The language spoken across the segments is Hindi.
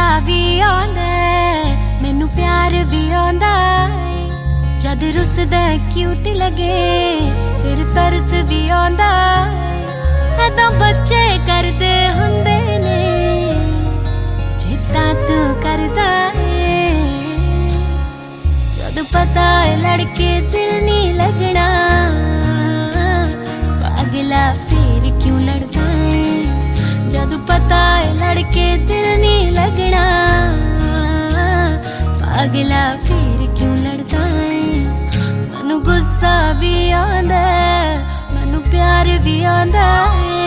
गुस्सा भी आंदा मैनू प्यार भी आंदा जद रुसदा क्यूट लगे फिर तरस भी आंदा ऐदा बच्चे करदे हुंदे ने जिद्दां तू करदा जद पता है लड़के दिल नहीं लगना पागला फिर क्यों लड़दा है जद पता है लड़के दिल नहीं लगना पागला फिर क्यों लड़दा है मैनू गुस्सा भी आंदा मैनू प्यार भी आंदा है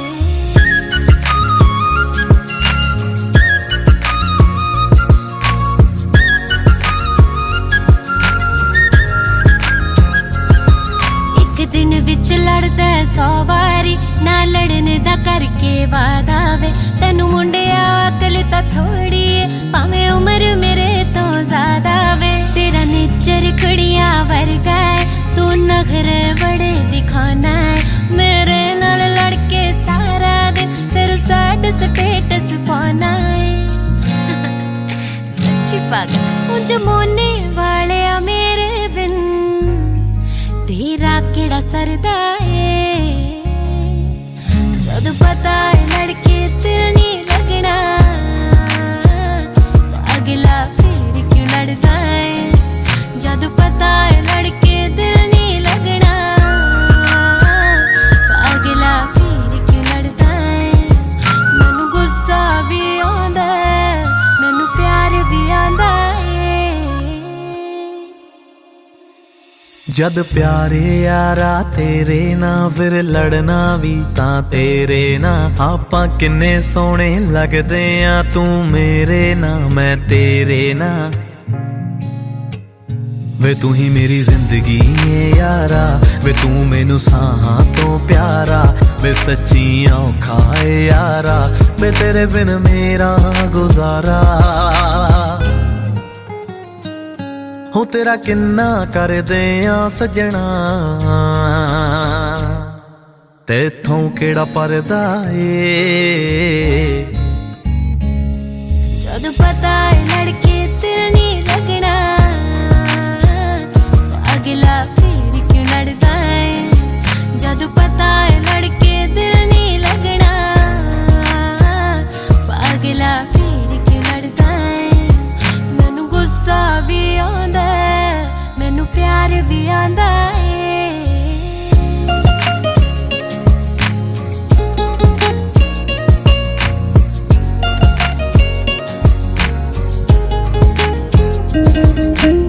दिन विच लड़दा 100 वारी ना लड़ने दा करके वादा वे तैनू मुंडिया अकल तां थोड़ी भावें उम्र मेरे तो ज्यादा वे तेरा नेचर कुड़ियां वर्गा है तू नखरे बड़े दिखाना है मेरे नाल लड़के सारा दिन फिर सैड स्टेटस पाना है सच्ची पागल उंज मोने वाले मेरे बिन तेरा केड़ा सरदा है जद पता है लड़के दिल नहीं लगना पागला फिर क्यों लड़दा है जद पता है लड़के दिल नहीं लगना पागला फिर क्यों लड़दा है मैनू गुस्सा भी आंदा मैनू प्यार भी आंदा जद प्यारे यारा तेरे ना फिर लड़ना भी तां तेरे ना आपां किन्ने सोहणे लगदे आ तू मेरे ना मैं तेरे ना वे तू ही मेरी जिंदगी है यारा वे तू मैनू साहां तो प्यारा वे सच्ची औखा है यारा वे तेरे बिन मेरा गुजारा हो तेरा किन्ना कर दे सजना तेथों केड़ा परदा जद पता है लड़के दिल नहीं लगना पागला फिर क्यों लड़दा है जद पता है लड़के दिल नहीं लगना पागला फिर क्यों लड़दा है मैनू गुस्सा भी आंदा मैनू प्यार भी आंदा है